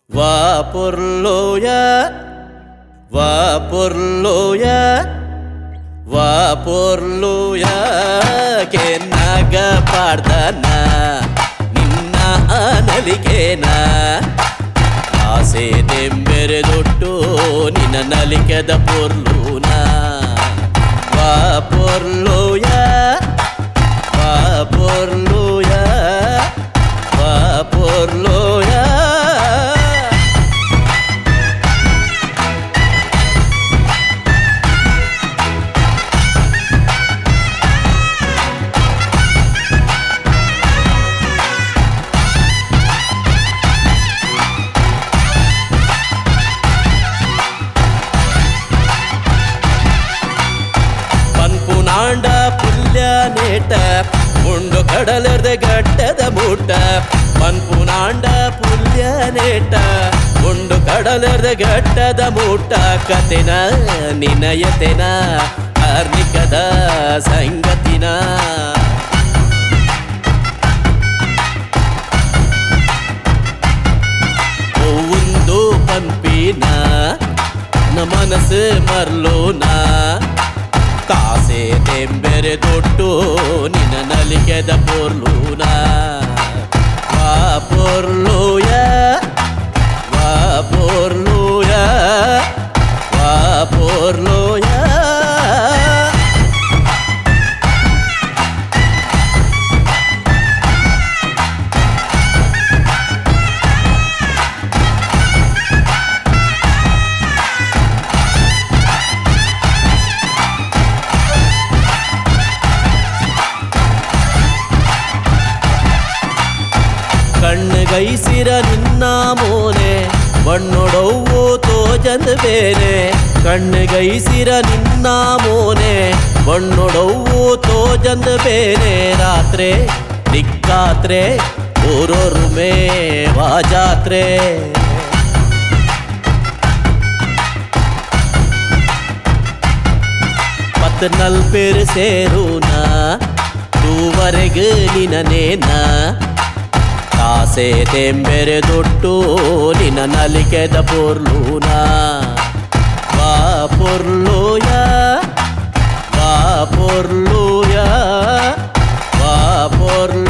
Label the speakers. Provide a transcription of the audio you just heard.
Speaker 1: Vapurloya, Vapurloya, Vapurloya, Kenaga Pardana, Ninna Analikena, Ase Dembere Dotto, Nina Nalikeda Purluna, Vapurloya, Vapurloya, Vapurloya. ಪನ್ಪುನಾಂಡ ಪುಲ್ಯ ನೇಟ ಮುಂಡು ಕಡಲರ್ದ ಗಟ್ಟದ ಮೂಟ ಪನ್ಪುನಾಂಡ ಪುಲ್ಯ ನೇಟ ಮುಂಡು ಕಡಲರ್ದ ಗಟ್ಟದ ಮೂಟ ಕತೆನ ನಿನಯತೆನ ಕಾರ್ಮಿಕದ ಸಂಗತಿನ ಒಂದು ಪನ್ಪಿನ ನ ಮನಸ್ಸು ಮರ್ಲೋನ ಕಾಸೆ ತೆಂಬೆರೆ ದೊಡ್ಡು ನಿನ್ನ ನಲಿಕೆದ ಪೊರ್ಲೂನ ವಾಪೊರ್ಲೂಯ ವಾಪೊರ್ಲೂಯ ವಾಪೊರ್ಲೂಯ ಕಣ್ಣಗೈಸಿರ ನಿನ್ನ ಮೋನೆ ಬಣ್ಣೊಡವು ತೋಜಂದ ಬೇನೆ ಕಣ್ಣಗೈಸಿರ ನಿನ್ನ ಮೋನೆ ಬಣ್ಣೊಡವು ತೋಜಂದ ಬೇನೆ ರಾತ್ರೆ ದಿಕ್ಕಾತ್ರೆ ಊರೊರುಮೆ ವಾಜಾತ್ರೆ ಪತ್ನಲ್ ಪೇರು ಸೇರುನ ತೂವರೆಗೆ ನಿನನೇನ ಕಾಸೆ ತೆಂಬೆರೆ ದೊಡ್ಡು ನಿನ್ನ ನಲಿಕೆದ ಪೊರ್ಲೂನ ವಾಪೊರ್ಲೂಯ ವಾಪೊರ್ಲೂಯ ವಾಪೊರ್ಲೂಯ